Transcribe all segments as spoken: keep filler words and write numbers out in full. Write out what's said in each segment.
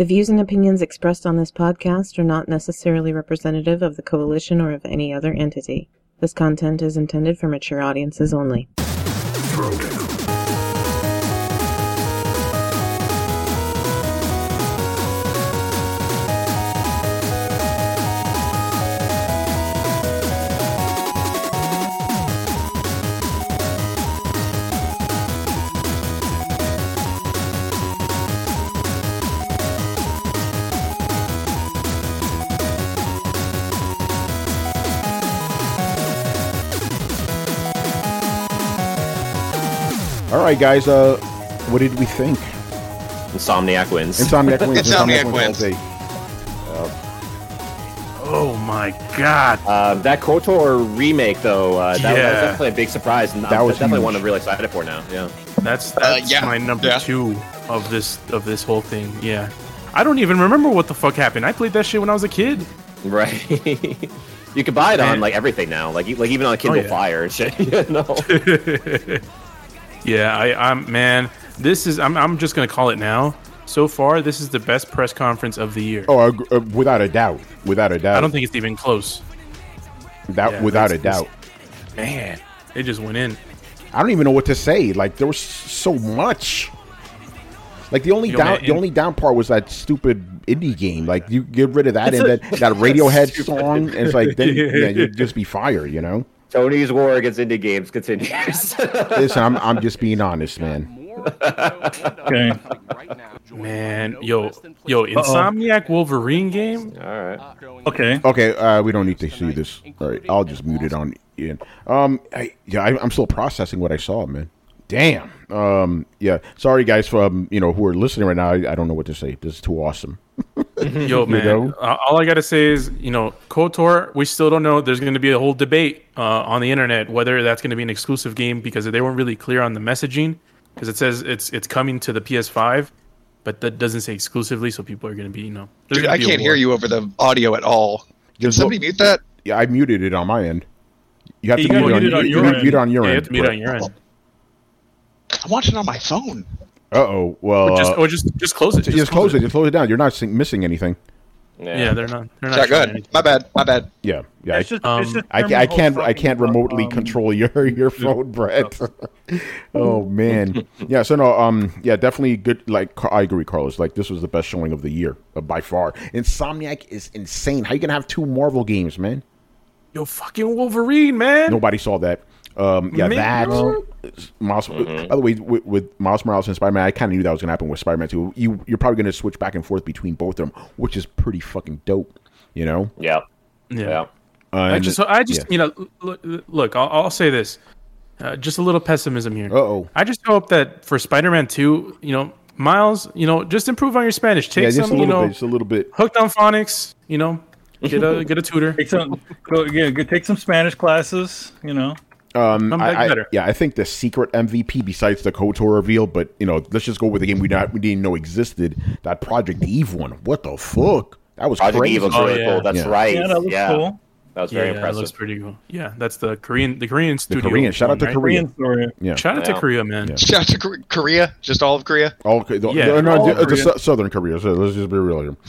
The views and opinions expressed on this podcast are not necessarily representative of the Coalition or of any other entity. This content is intended for mature audiences only. All right, guys. Uh, what did we think? Insomniac wins. Insomniac wins. Insomniac, Insomniac wins. wins. Oh my god! Uh, that KOTOR remake, though, uh, that, Yeah. that was definitely a big surprise, and That I'm was definitely huge. one I'm really excited for now. Yeah, That's that's Uh, yeah. my number Yeah. two of this of this whole thing. Yeah, I don't even remember what the fuck happened. I played that shit when I was a kid. right. You can buy it on Man. like everything now, like e- like even on Kindle yeah. Fire and shit. You know? Yeah, I, I'm man. This is I'm I'm just gonna call it now. So far, this is the best press conference of the year. Oh, uh, uh, without a doubt. Without a doubt. I don't think it's even close. that. yeah, without a that's- doubt. Man, it just went in. I don't even know what to say. Like there was so much. Like the only Yo, down, man, the and- only down part was that stupid indie game. Like you get rid of that, It's and a- then that Radiohead Stupid. song. And it's like then yeah, you'd just be fired. You know. Tony's war against indie games continues. Listen, I'm I'm just being honest, man. Okay. Man, yo, yo, Insomniac Wolverine game. All right. Okay. Okay, uh, we don't need to see this. All right, I'll just mute it on in. Um, I, yeah, I, I'm still processing what I saw, man. Damn. Um, yeah. Sorry, guys, for um, you know, who are listening right now. I, I don't know what to say. This is too awesome. Yo, man, know? uh, all I gotta say is, you know, KOTOR, we still don't know. There's going to be a whole debate uh, on the internet whether that's going to be an exclusive game because they weren't really clear on the messaging. Because it says it's it's coming to the P S five, but that doesn't say exclusively, so people are going to be, you know. there's Dude, gonna I be a can't war. hear you over the audio at all. Can Just somebody look- mute that? Yeah, I muted it on my end. You have You to gotta mute it on, mute it on you, your you end. mute it on your Yeah, you end. have to mute it on your end. I'm watching on my phone. Uh oh. Well, Or just, uh, or just just close it. just, close it. Just close it down. You're not sing- missing anything. Yeah, they're not. They're Is not that showing good? anything. My bad. My bad. Yeah. Yeah. It's just, Um, it's just I, ca- I can't. I can't terminal remotely um, control your your phone, Brett. Oh man. Yeah. So no. Um. Yeah. Definitely good. Like Car- I agree, Carlos. Like this was the best showing of the year uh, by far. Insomniac is insane. How you gonna have two Marvel games, man? Yo, fucking Wolverine, man. Nobody saw that. Um. Yeah. Man. That. Miles. Mm-hmm. By the way, with, with Miles Morales and Spider-Man, I kind of knew that was gonna happen with Spider-Man too. You you're probably gonna switch back and forth between both of them, which is pretty fucking dope. You know. Yeah. Yeah. Yeah. Uh, I and- just, I just, yeah. you know, look, look I'll, I'll say this. Uh, just a little pessimism here. Uh-oh. I just hope that for Spider-Man two, you know, Miles, you know, just improve on your Spanish. Take Yeah. Just some, a you little know, bit. Just a little bit. hooked on phonics. You know, get a get a tutor. Take some, go, yeah, go take some Spanish classes. You know. Um, Come back I, I, better. yeah, I think the secret M V P besides the KOTOR reveal, but you know, let's just go with the game we not we didn't know existed. That Project Eve one. What the fuck? That was Project crazy. Eve was Oh, really yeah. cool. That's Yeah. right. Yeah, that looks yeah. cool. That was Yeah, very yeah, that impressive. looks pretty cool. Yeah, that's the Korean, the Korean The studio. Korean. Shout out to right? Korea. Korean story. Yeah. Shout out Yeah. to Korea, man. Yeah. Shout out to Kor- Korea. Just all of Korea. Oh, okay. The, Yeah, the- no, all the, the Korea. su- Southern Korea. So let's just be real here.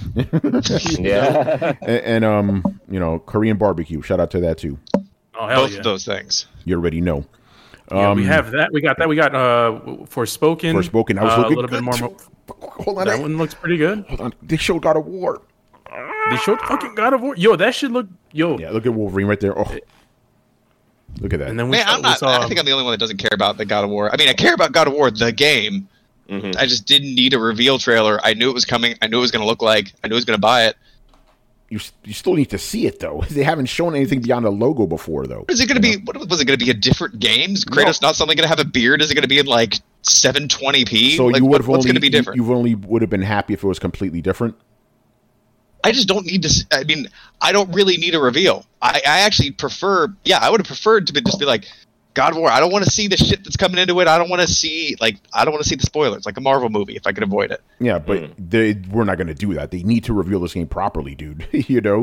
Yeah. and, and um, you know, Korean barbecue. Shout out to that too. Oh hell Both yeah. of those things. You already know. Yeah, Um, we have that. We got that. We got uh Forspoken. Forspoken. I was uh, looking a little good bit more. too. Mo- Hold on. that I- one looks pretty good. Hold on. They showed God of War. They showed fucking God of War. Yo, that should look. Yo, Yeah. Look at Wolverine right there. Oh, look at that. and then we Man, saw, I'm not. we saw, I think I'm the only one that doesn't care about the God of War. I mean, I care about God of War, the game. Mhm. I just didn't need a reveal trailer. I knew it was coming. I knew it was going to look like. I knew I was going to buy it. You you still need to see it though. They haven't shown anything beyond a logo before though. Is it going to be? What was it going to be? A different game? Is Kratos not suddenly going to have a beard? Is it going to be in like seven twenty p? So like, you what, would have what's only going to be different? You, you only would have been happy if it was completely different. I just don't need to. s- I mean, I don't really need a reveal. I, I actually prefer. Yeah, I would have preferred to be, just be like, God of War. I don't want to see the shit that's coming into it. I don't want to see like I don't want to see the spoilers, like a Marvel movie, if I could avoid it. Yeah, but Mm. they we're not going to do that. They need to reveal this game properly, dude. You know.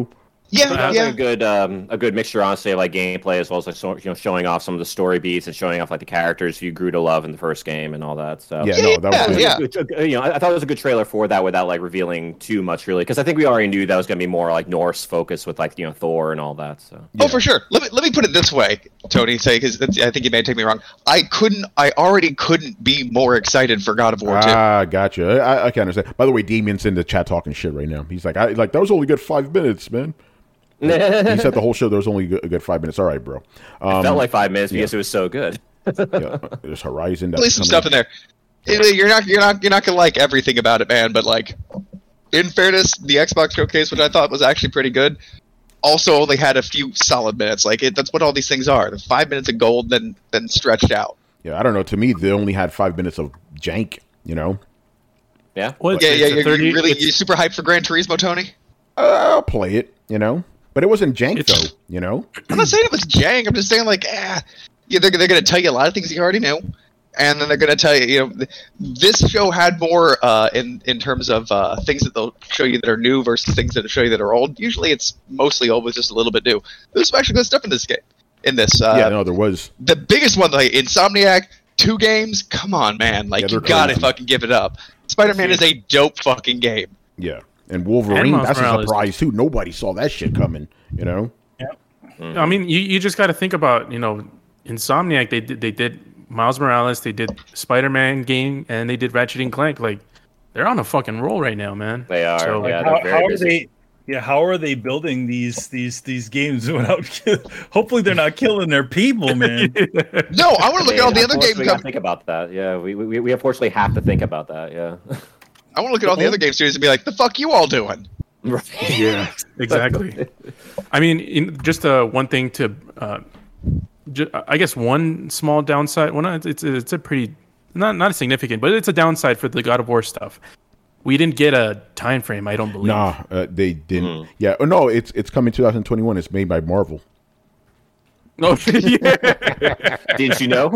Yeah, That was yeah. like a good, um, a good mixture, honestly, of like gameplay as well as like so, you know showing off some of the story beats and showing off like the characters you grew to love in the first game and all that. So Yeah, Yeah, no, that was yeah, good. yeah. Good- you know, I, I thought it was a good trailer for that without like revealing too much, really, because I think we already knew that was going to be more like Norse focused with like you know Thor and all that. So Oh, for sure. Let me let me put it this way, Tony. Say because I think you may take me wrong. I couldn't. I already couldn't be more excited for God of War two. Ah, gotcha. I, I can understand. By the way, Damien's in the chat talking shit right now. He's like, I like that was only good five minutes, man. He said the whole show there was only a good five minutes. All right, bro. Um, it felt like five minutes yeah. because it was so good. yeah, there's Horizon. At least some stuff in there. It- You're not you're not you're not gonna like everything about it, man. But like, in fairness, the Xbox showcase, which I thought was actually pretty good, also only had a few solid minutes. Like it, that's what all these things are. The five minutes of gold, then then stretched out. Yeah, I don't know. To me, they only had five minutes of jank. You know, Yeah, Well, it's- Yeah, yeah. it's a You're, thirty you really it's- you super hyped for Gran Turismo, Tony? I'll play it. You know, but it wasn't jank It's- though. You know, I'm not saying it was jank. I'm just saying like, ah, yeah, they're they're gonna tell you a lot of things you already know, and then they're gonna tell you, you know, th- this show had more uh, in in terms of uh, things that they'll show you that are new versus things that show you that are old. Usually, it's mostly old with just a little bit new. There's some actually good stuff in this game. In this, uh, yeah, no, there was. the biggest one, like Insomniac, two games. Come on, man! Like Yeah, you they're gotta crazy. fucking give it up. Spider-Man is a dope fucking game. Yeah, and Wolverine. And Miles That's a Morales. surprise too. Nobody saw that shit coming. You know. I mean, you, you just got to think about, you know, Insomniac. They did they did Miles Morales, they did Spider-Man game, and they did Ratchet and Clank. Like, they're on a fucking roll right now, man. they are. So, yeah, how, they're very how are busy. they? Yeah, how are they building these these these games without? Hopefully, they're not killing their people, man. No, I want to look at all the other Unfortunately, games. we gotta Com- think about that. Yeah, we, we we unfortunately have to think about that. Yeah. I want to look at all the other game series and be like, "The fuck you all doing?" Yeah, exactly. I mean, in, just uh, one thing to, uh, ju- I guess one small downside. Well, not, it's it's a pretty not not significant, but it's a downside for the God of War stuff. We didn't get a time frame. I don't believe. Nah, uh, they didn't. Yeah. Oh no, it's it's coming twenty twenty-one. It's made by Marvel. No, yeah, Didn't you know?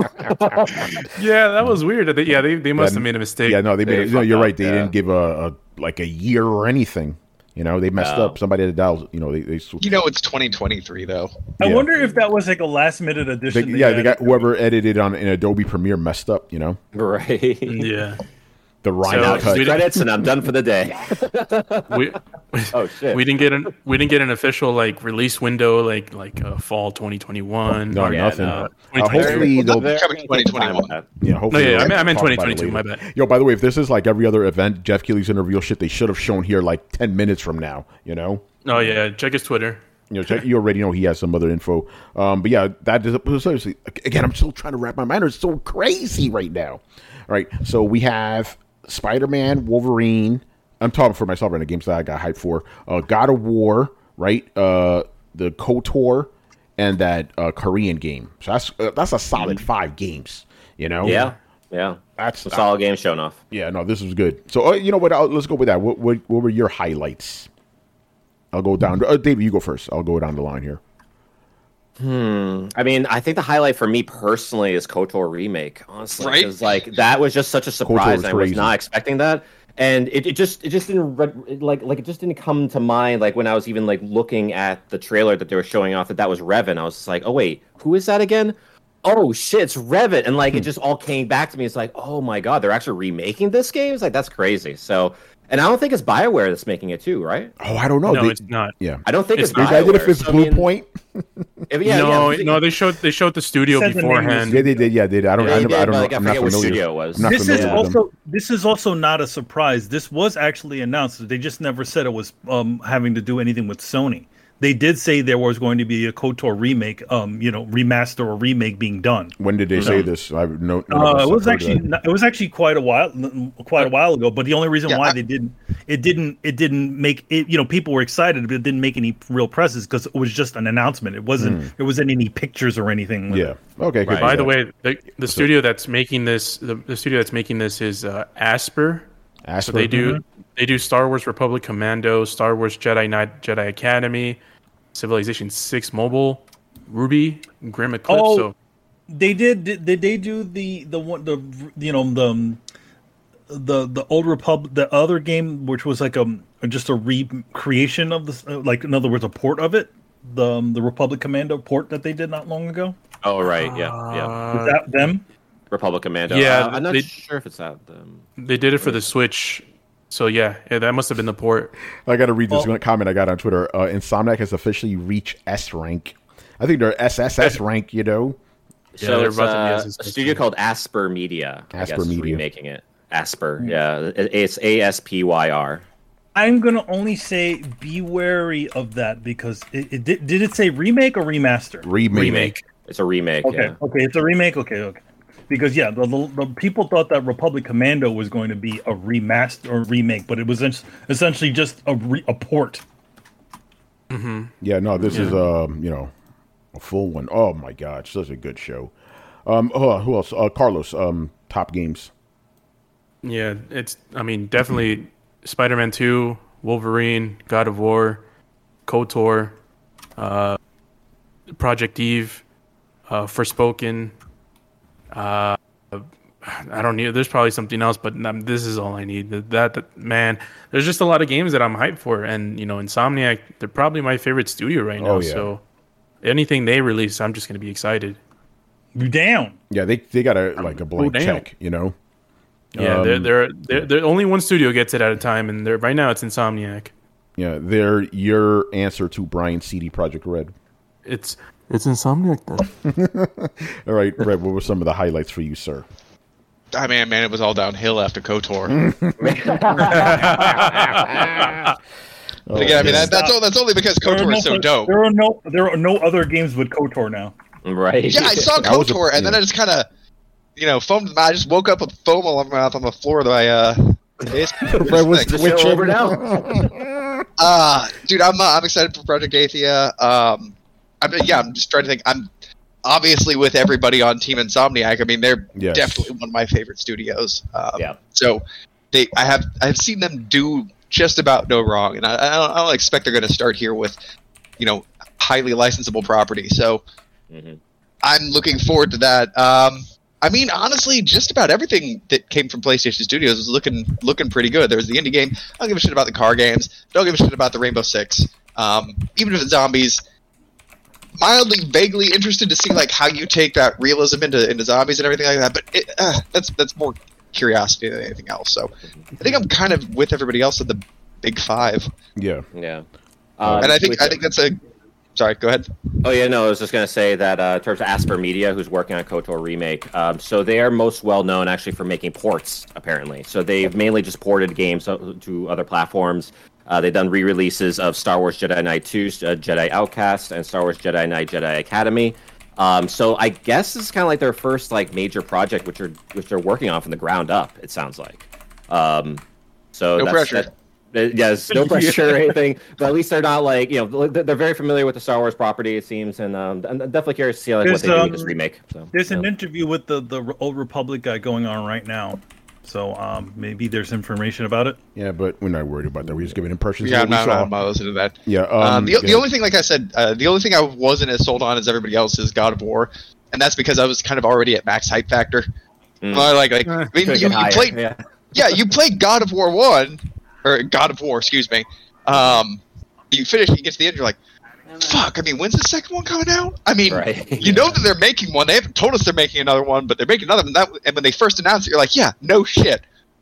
yeah, that was weird. They, yeah, they, they must Yeah, have made a mistake. Yeah, no, they They made. No, fucked you're up, right. They yeah. didn't give a, a like a year or anything. You know, they messed No. up. Somebody had to dial. You know, they they. You know, it's twenty twenty-three though. I Yeah. wonder if that was like a last minute They, addition. yeah, they added. got whoever edited on in Adobe Premiere messed up. You know, right. Yeah, the rhyme Now So, just cut. we- credits and I'm done for the day. we Oh shit. we didn't get an we didn't get an official like release window like like uh, fall twenty twenty-one. No, or, yeah, nothing. no. Uh, twenty twenty-two. hopefully they'll. They're Coming gonna take time 2021. with that. Yeah, No, hopefully. yeah, I they'll meant, I meant talk about twenty it twenty-two. later. My bad. Yo, by the way, if this is like every other event, Jeff Keighley's gonna reveal shit they should have shown here like ten minutes from now. You know. Oh yeah, check his Twitter. You know, check, you already know he has some other info. Um, but yeah, that is seriously. Again, I'm still trying to wrap my mind around. It's so crazy right now. All right, so we have Spider-Man, Wolverine. I'm talking for myself right now. Games that I got hyped for. Uh, God of War, right? Uh, the KOTOR, and that uh, Korean game. So that's uh, that's a solid five games. You know. Yeah. Yeah. That's Some solid game shown off. Yeah, no, this was good. So uh, you know what? I'll, let's go with that. What, what what were your highlights? I'll go down. Uh, David, you go first. I'll go down the line here. I mean, I think the highlight for me personally is KOTOR remake, honestly, Right? because like that was just such a surprise. was I was crazy. not expecting that, and it, it just it just didn't re- it, like like it just didn't come to mind. Like when I was even like looking at the trailer that they were showing off that that was Revan, I was just like, oh wait, who is that again? Oh shit, it's Revan, and like it just all came back to me. It's like, oh my god, they're actually remaking this game. It's like that's crazy. So, and I don't think it's BioWare that's making it too, right? Oh, I don't know. No, They- it's not. Yeah. I don't think it's, It's They not. did it BioWare. if it's So, I Blue mean, Point. if- yeah, no, yeah, no, they showed they showed the studio Said the name beforehand. Yeah, they did. Yeah, they did. I don't. Yeah, I, they don't- did, I don't but, know. like, I I'm not forget which familiar. studio it was. I'm not This is familiar with them. also this is also not a surprise. This was actually announced. They just never said it was um, having to do anything with Sony. They did say there was going to be a KOTOR remake, um, you know, remaster or remake being done. When did they say this? I no. none of Uh, us it was have heard actually that. it was actually quite a while quite a while ago. But the only reason Yeah, why I- they didn't it didn't it didn't make it. You know, people were excited, but it didn't make any real presses because it was just an announcement. It wasn't. There wasn't any pictures or anything. With Yeah. it. Okay. good. By the way, the, the studio that's making this the, the studio that's making this is uh, Asper. Asper. So they do they do Star Wars Republic Commando, Star Wars Jedi Knight, Jedi Academy, Civilization Six Mobile, Ruby, Grim Eclipse. Oh, so They did. Did, did they do the the one the you know the um, the the old Republic, the other game, which was like a just a recreation of the, like in other words, a port of it, the um, the Republic Commando port that they did not long ago. Oh right, yeah, yeah. Is that them? Republic Commando. Yeah, uh, I'm not they- sure if it's that them. They did it for the Switch, so yeah, yeah that must have been the port. I got to read this Well- comment I got on Twitter. Uh, Insomniac has officially reached S rank. I think they're S S S rank, you know? Yeah, so they're it's about to be uh, as a successful. studio called Asper Media. I Asper guess, is Media. remaking it. Asper, yeah, It- it's A S P Y R. I'm gonna only say be wary of that because it, it did. Did it say remake or remaster? Remake. Remake. It's a remake. Okay, Yeah. okay, it's a remake. Okay, okay. Because yeah, the, the, the people thought that Republic Commando was going to be a remaster or remake, but it was es- essentially just a re- a port. Yeah, no, this is, um, you know, a full one. Oh, my God. Such a good show. Um, oh, who else? Uh, Carlos, um, top games. Yeah, it's. I mean, definitely Spider-Man two, Wolverine, God of War, KOTOR, uh, Project Eve, uh, Forspoken. Uh, I don't need. There's probably something else, but um, this is all I need. That, that man, there's just a lot of games that I'm hyped for, and you know, Insomniac, they're probably my favorite studio right now. Oh, yeah. So anything they release, I'm just gonna be excited. You down? Yeah, they they got a like a blank damn. check, you know? Yeah, Um, they're, they're they're they're only one studio gets it at a time, and they're right now it's Insomniac. Yeah, they're your answer to Brian's C D Project Red. It's it's Insomniac then. All right, Red, what were some of the highlights for you, sir? I mean, man, it was all downhill after KOTOR. But again, I mean, that, that's, all, that's only because There are KOTOR no- is so dope. There are no there are no other games with KOTOR now. Right. Yeah, I saw That was a- KOTOR, and then yeah. I just kind of, you know, foamed. I just woke up with foam all over my mouth on the floor of my uh. basement. Red was The show twitching. over now. Uh, dude, I'm uh, I'm excited for Project Athia. Um, I mean, yeah, I'm just trying to think. I'm obviously with everybody on Team Insomniac. I mean, they're Yes. definitely one of my favorite studios. Um, Yeah. So they, I have, I've seen them do just about no wrong, and I, I, don't, I don't expect they're going to start here with, you know, highly licensable property. So Mhm. I'm looking forward to that. Um, I mean, honestly, just about everything that came from PlayStation Studios was looking looking pretty good. There's the indie game. I don't give a shit about the car games. Don't give a shit about the Rainbow Six. Um, even if it's zombies, mildly, vaguely interested to see like how you take that realism into into zombies and everything like that. But it, uh, that's that's more curiosity than anything else. So I think I'm kind of with everybody else at the big five, Yeah. Yeah. Uh, and I think with I the- think that's a. Sorry, go ahead. Oh yeah, no, I was just gonna say that uh, in terms of Asper Media, who's working on KOTOR remake, um, so they are most well known actually for making ports. Apparently, so they've mainly just ported games to to other platforms. Uh, they've done re-releases of Star Wars Jedi Knight two, uh, Jedi Outcast, and Star Wars Jedi Knight Jedi Academy. Um, so I guess this is kind of like their first like major project, which are which they're working on from the ground up. It sounds like. Um, so No that's, pressure. That, uh, yes, no pressure or anything. But at least they're not like you know they're they're very familiar with the Star Wars property. It seems, and um, I'm definitely curious to see like There's, what they do um, with this remake. So There's yeah. an interview with the the Old Republic guy going on right now, so um, maybe there's information about it. Yeah, but we're not worried about that. We're just giving impressions Yeah, of I'm what not, we saw. I'm not listening to that. Yeah, um, Um, the, yeah. the only thing, like I said, uh, the only thing I wasn't as sold on as everybody else is God of War, and that's because I was kind of already at max hype factor. Mm. Well, like, like I mean, Could you, get you higher, played, yeah. yeah, you played God of War one, or God of War, excuse me. Um, you finish, you get to the end, you're like, fuck. I mean, when's the second one coming out? I mean, Right. you know that they're making one. They haven't told us they're making another one, but they're making another one. That, and when they first announced it, you're like, yeah, no shit,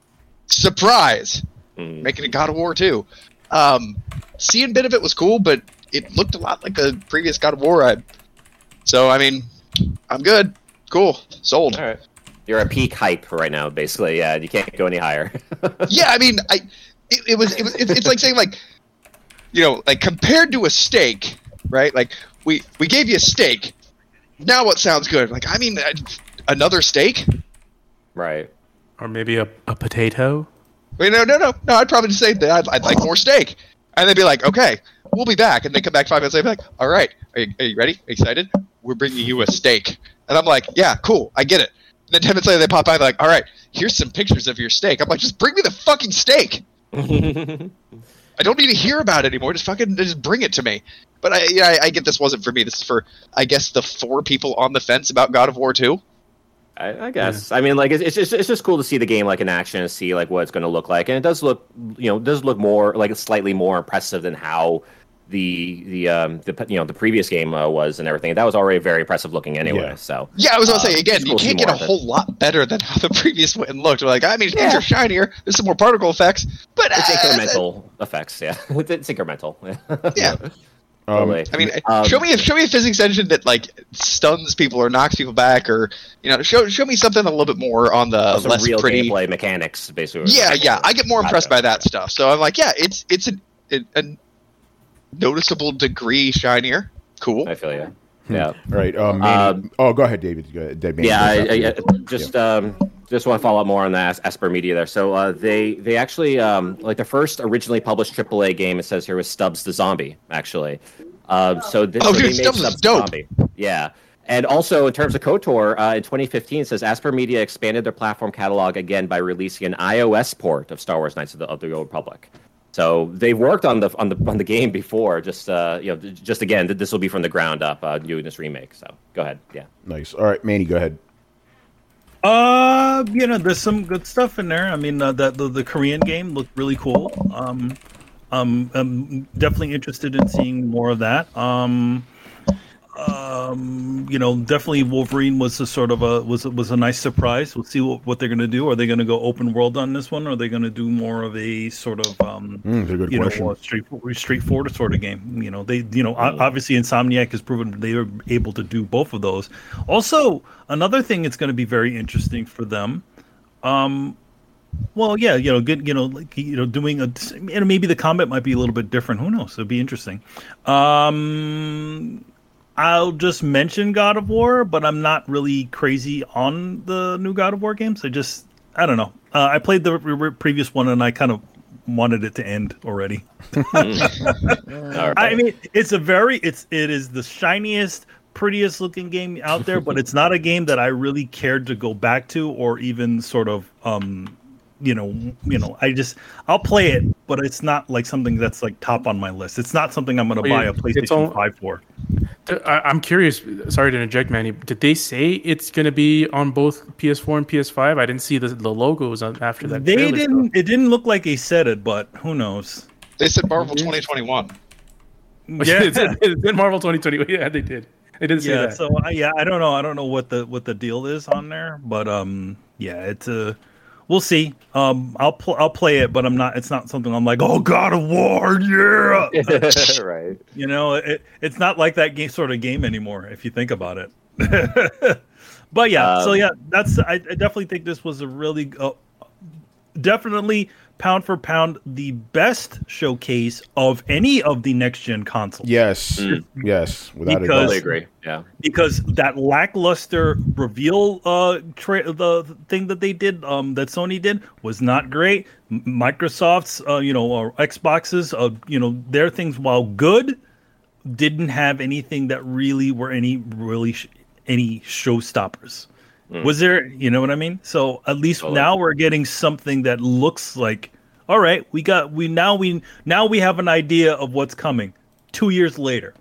surprise. Mm. Making a God of War too. Um, seeing a bit of it was cool, but it looked a lot like a previous God of War. I, so I mean, I'm good, cool, sold. All right. You're at peak hype right now, basically. Yeah, you can't go any higher. Yeah, I mean, I it, it was it was it's, it's like saying like, you know, like compared to a steak, right? Like we we gave you a steak. Now what sounds good? Like I mean, uh, another steak? Right. Or maybe a, a potato. Wait, no, no, no, no. I'd probably just say that I'd, I'd like more steak, and they'd be like, okay, we'll be back, and they come back five minutes later, like, all right, are you, are you ready? Are you excited? We're bringing you a steak, and I'm like, yeah, cool, I get it. And then ten minutes later, they pop by, they're like, all right, here's some pictures of your steak. I'm like, just bring me the fucking steak. I don't need to hear about it anymore. Just fucking just bring it to me. But I, yeah, I, I get this wasn't for me. This is for, I guess, the four people on the fence about God of War two. I, I guess. Yeah. I mean, like it's, it's just it's just cool to see the game like in action and see like what it's going to look like, and it does look, you know, does look more like slightly more impressive than how the the um the you know the previous game uh, was and everything. That was already very impressive looking anyway. Yeah. So yeah, I was going to uh, say again, you can't get a whole lot better than how the previous one looked. Like I mean, yeah. things are shinier. There's some more particle effects, but it's uh, incremental effects. Yeah, it's incremental. Yeah. Um, I mean, um, show me a show me a physics engine that like stuns people or knocks people back, or you know, show show me something a little bit more on the some less real pretty gameplay mechanics, basically. Yeah, yeah, I get more impressed by that stuff. So I'm like, yeah, it's it's a, a, a noticeable degree shinier. Cool. I feel you. Yeah. All right. Um, Manny, um, oh, go ahead, David. Go ahead, David. Yeah, I, I, I just yeah. um, just want to follow up more on the Esper Media there. So uh, they they actually um, like the first originally published triple A game. It says here was Stubbs the Zombie, actually. Uh, so this, oh, so dude, Stubbs is dope. Zombie. Yeah. And also, in terms of KOTOR, uh, in twenty fifteen, it says Asper Media expanded their platform catalog again by releasing an iOS port of Star Wars: Knights of the, of the Old Republic. So they've worked on the on the on the game before. Just uh, you know, just again, this will be from the ground up, uh, doing this remake. So go ahead, yeah. Nice. All right, Manny, go ahead. Uh, you know, there's some good stuff in there. I mean, uh, that the, the Korean game looked really cool. Um, um, I'm definitely interested in seeing more of that. Um. Um, you know, definitely Wolverine was a sort of a was was a nice surprise. We'll see what, what they're going to do. Are they going to go open world on this one, or are they going to do more of a sort of um, mm, a good you question. know, straight straightforward sort of game? You know, they you know mm. obviously Insomniac has proven they were able to do both of those. Also, another thing that's going to be very interesting for them. Um, well, yeah, you know, good, you know, like you know, doing a and maybe the combat might be a little bit different. Who knows? It'll be interesting. Um. I'll just mention God of War, but I'm not really crazy on the new God of War games. I just, I don't know. Uh, I played the re- re- previous one, and I kind of wanted it to end already. I mean, it's a very, it's, it is the shiniest, prettiest looking game out there, but it's not a game that I really cared to go back to or even sort of, um, you know, you know, I just, I'll play it, but it's not like something that's like top on my list. It's not something I'm going to buy a PlayStation all, five for. I'm curious. Sorry to interject, Manny. Did they say it's going to be on both P S four and P S five? I didn't see the, the logos after that. They didn't. Stuff. It didn't look like they said it, but who knows? They said Marvel twenty twenty-one. Yeah, it's in, it's in Marvel twenty twenty-one. Yeah, they did. They did say yeah, that. So uh, yeah, I don't know. I don't know what the what the deal is on there, but um, yeah, it's a. Uh, We'll see. Um, I'll pl- I'll play it, but I'm not. It's not something I'm like, oh, God of War, yeah. Right. You know, it, it's not like that game sort of game anymore. If you think about it. But yeah, um, so yeah, that's. I, I definitely think this was a really, uh, definitely pound for pound the best showcase of any of the next gen consoles. Yes, mm. yes, without because, a doubt. I totally agree. Yeah, because that lackluster reveal uh tra- the thing that they did, um, that Sony did was not great. Microsoft's, uh, you know, or Xbox's, uh, you know, their things, while good, didn't have anything that really were any really sh- any showstoppers. Mm. Was there, you know what I mean? So at least totally. Now we're getting something that looks like, all right, we got we now we now we have an idea of what's coming. Two years later.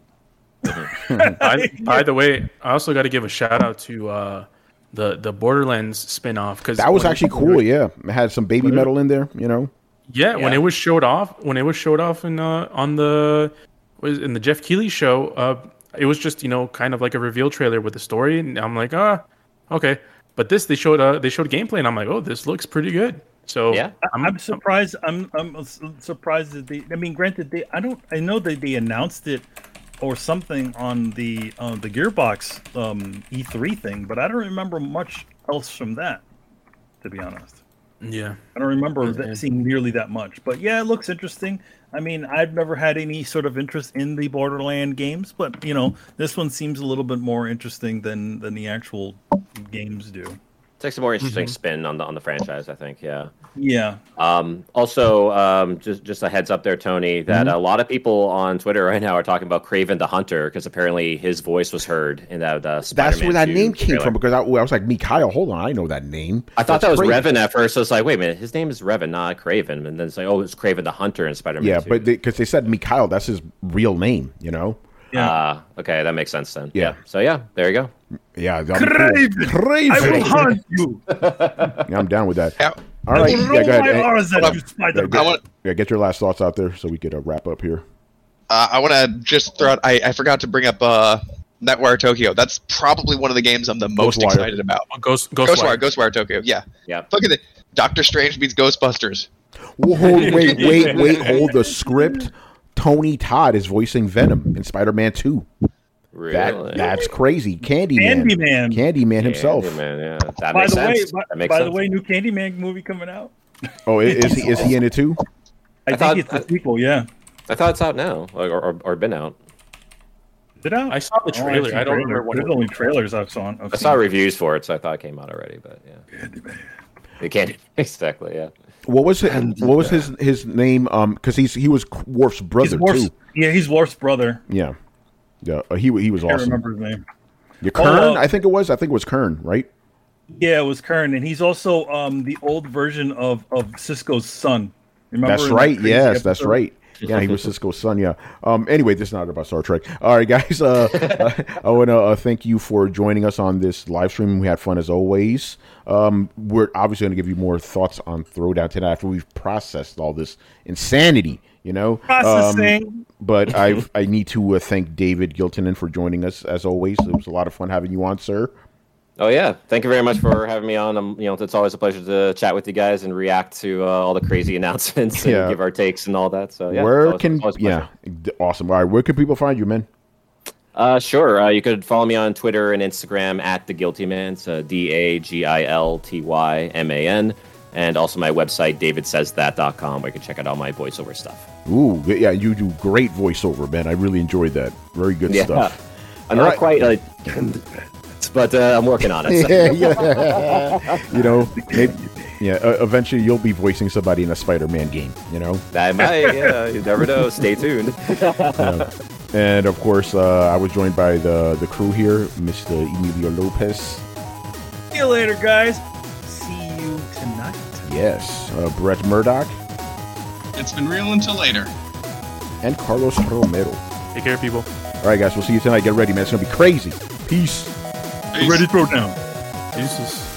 by, by the way, I also got to give a shout out to uh, the the Borderlands spinoff, because that was actually cool. It, yeah, it had some baby metal in there. You know. Yeah, yeah, when it was showed off, when it was showed off in uh, on the was in the Jeff Keighley show, uh, it was just, you know, kind of like a reveal trailer with the story, and I'm like, ah. Okay, but this they showed uh, they showed gameplay, and I'm like, oh, this looks pretty good. So yeah, I'm, I'm surprised. I'm I'm surprised that they. I mean, granted, they I don't I know that they announced it or something on the uh, the Gearbox um, E three thing, but I don't remember much else from that, to be honest. Yeah, I don't remember that, seeing nearly that much. But yeah, it looks interesting. I mean, I've never had any sort of interest in the Borderlands games, but you know, this one seems a little bit more interesting than than the actual games do. It takes a more interesting mm-hmm. spin on the on the franchise, I think. Yeah. Yeah. Um, also, um, just just a heads up there, Tony, that mm-hmm. a lot of people on Twitter right now are talking about Kraven the Hunter, because apparently his voice was heard in that. Uh, That's where that name came trailer. from, because I, I was like, Mikhail, hold on, I know that name. I thought That's that was Kraven. Revan at first. So it's like, wait a minute, his name is Revan, not Kraven. And then it's like, oh, it's Kraven the Hunter in Spider-Man. Yeah, two. but because they, they said Mikhail, that's his real name, you know. Yeah. Ah, okay, that makes sense then. Yeah. So yeah, there you go. Yeah, that'd be cool. Craven! Craven. I will hunt you. Yeah, I'm down with that. Yeah. All right, I will yeah, roll go ahead. my Hey, R's at hold you, yeah, Spider-Man. get, I want- yeah, get your last thoughts out there so we could uh, wrap up here. Uh, I want to just throw out. I, I forgot to bring up uh, Netwire Tokyo. That's probably one of the games I'm the most Ghostwire. excited about. Ghost, Ghost Ghostwire, Ghostwire Tokyo. Yeah. Yeah. Look at it. Doctor Strange meets Ghostbusters. Whoa, hold, wait, wait, wait, hold the script. Tony Todd is voicing Venom in Spider-Man two. Really? That that's crazy. Candyman. Candyman. Candyman himself. Man, yeah. That By makes the way, sense. by, that makes by sense. the way, new Candyman movie coming out. Oh, i- is he is he in it too? I, I think thought- it's a I- sequel. Yeah. I thought it's out now, or or, or been out. Is it out? I saw the Oh, trailer. seen I don't trailers. remember what There's it only trailers I've saw. I've I saw seen. reviews for it, so I thought it came out already. But yeah, Candyman. it can't exactly. Yeah. What was it? What was his his name? Um, because he's he was Worf's He's brother Worf's, too. yeah, he's Worf's brother. Yeah, yeah. uh, he he was I can't awesome. remember his name. Yeah, Kern, Oh, uh, I think it was. I think it was Kern, right? Yeah, it was Kern, and he's also um the old version of of Cisco's son. Remember That's in that right. crazy Yes, that's episode? right. Yeah, he was Cisco's son. Yeah. Um. Anyway, this is not about Star Trek. All right, guys. Uh, I want to uh, thank you for joining us on this live stream. We had fun as always. Um, we're obviously going to give you more thoughts on Throwdown tonight after we've processed all this insanity. You know, Processing. Um, but I I need to uh, thank David Giltonen for joining us as always. It was a lot of fun having you on, sir. Oh yeah, thank you very much for having me on. Um, you know, it's always a pleasure to chat with you guys and react to uh, all the crazy announcements and Yeah. give our takes and all that. So yeah, Where it's always- can it's always a yeah, pleasure. d- awesome. All right, where can people find you, man? Uh, sure. Uh, you could follow me on Twitter and Instagram at The Guilty Man. It's uh, D A G I L T Y M A N. And also my website, david says that dot com, where you can check out all my voiceover stuff. Ooh, yeah, you do great voiceover, man. I really enjoyed that. Very good Yeah. stuff. I'm All not right. quite, like, but uh, I'm working on it. So. Yeah, yeah. You know, maybe, yeah. Uh, eventually, you'll be voicing somebody in a Spider-Man game. You know, I might, yeah, you never know. Stay tuned. and of course, uh, I was joined by the the crew here, Mister Emilio Lopez. See you later, guys. See you tonight. Yes, uh, Brett Murdoch It's been real until later. and Carlos Romero. Take care, people. All right, guys, we'll see you tonight. Get ready, man. It's gonna be crazy. Peace. Peace. Ready to throw down. Jesus.